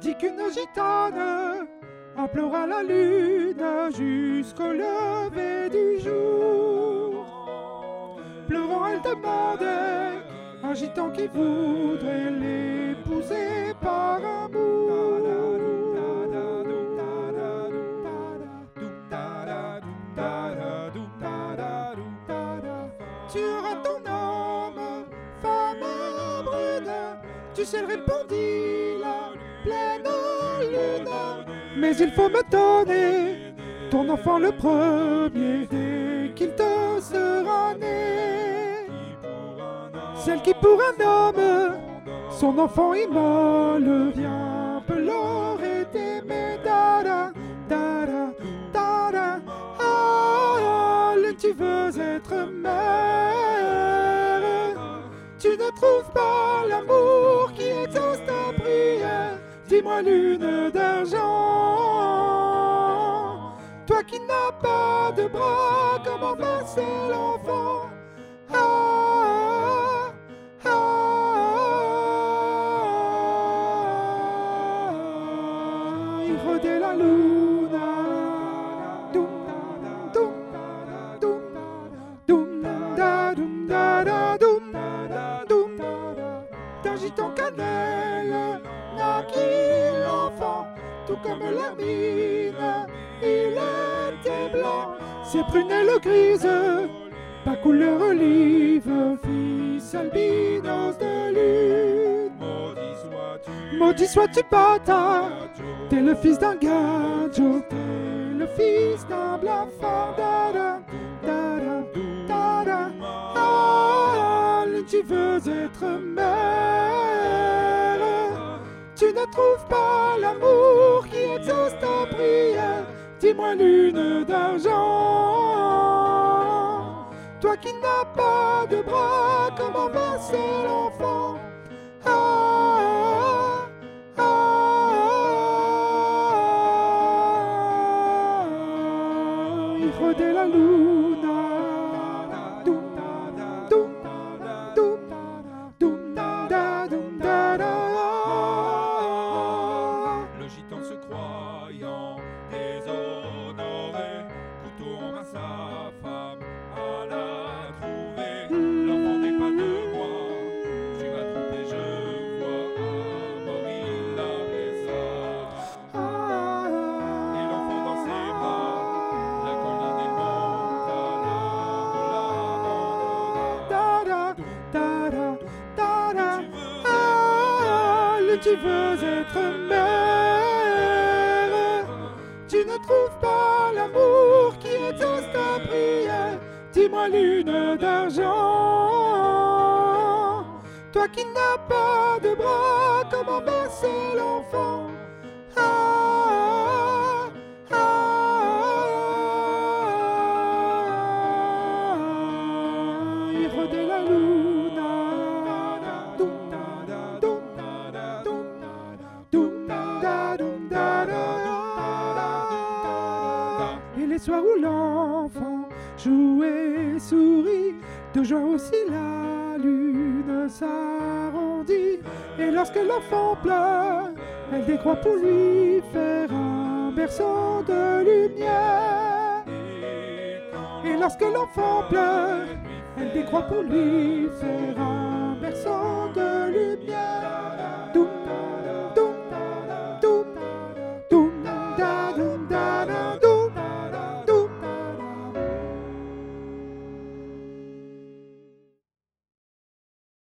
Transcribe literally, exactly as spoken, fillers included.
dit qu'une gitane implora la lune jusqu'au lever du jour. Pleurant, elle demandait un gitan qui voudrait l'épouser par amour. Tu auras ton homme, femme brune. Tu sais, elle répondit la pleine lune. Mais il faut me donner ton enfant le premier dès qu'il te sera né. Celle qui pour un homme, son enfant immole, bien peut l'aurait aimé. Dada, dada, dada. Ah, tu veux être mère. Tu ne trouves pas l'amour qui exauce ta prière. Dis-moi, lune d'argent, toi qui n'as pas de bras, comment passer l'enfant? Ah, ah, ah, il rôdait la luna. Doum, doum, doum, doum, da, doum, da, da, doum, doum, d'un gitan cannelle naquit l'enfant, tout comme la mine, il était blanc. Ses prunelles grises, pas couleur olive, fils albinos de lune. Maudit sois-tu, bâtard, t'es le fils d'un gadjo, t'es le fils d'un blafard. Dada, dada, dada. Ah, tu veux être mère. Tu ne trouves pas l'amour qui exauce ta prière. Dis-moi, lune d'argent, toi qui n'as pas de bras, comment passer l'enfant? Ah, ah, ah, il rôdait la luna. Doum, doum, doum, doum, da, doum, da, da. Le gitan se croyant déshonoré, couteau en main sa femme à la trouver. L'enfant n'est pas de moi, tu m'as trompé, je vois, à mort il la baisa. Et l'enfant dans ses bras, la colline il monte à l'arbre, Dada, dada, ah, le tu veux être mère. Tu ne trouves pas l'amour qui exauce ta prière. Dis-moi, lune d'argent, toi qui n'as pas de bras, comment bercer l'enfant? Ah, ah, ah, il rôdait la luna. Doum, doum, doum, doum, da, doum, da, da. Et les soirs où l'enfant jouait, sourit, de joie aussi la lune s'arrondit. Et lorsque l'enfant pleure, elle décroît pour lui faire un berceau de lumière. Et lorsque l'enfant pleure, elle décroît pour lui faire un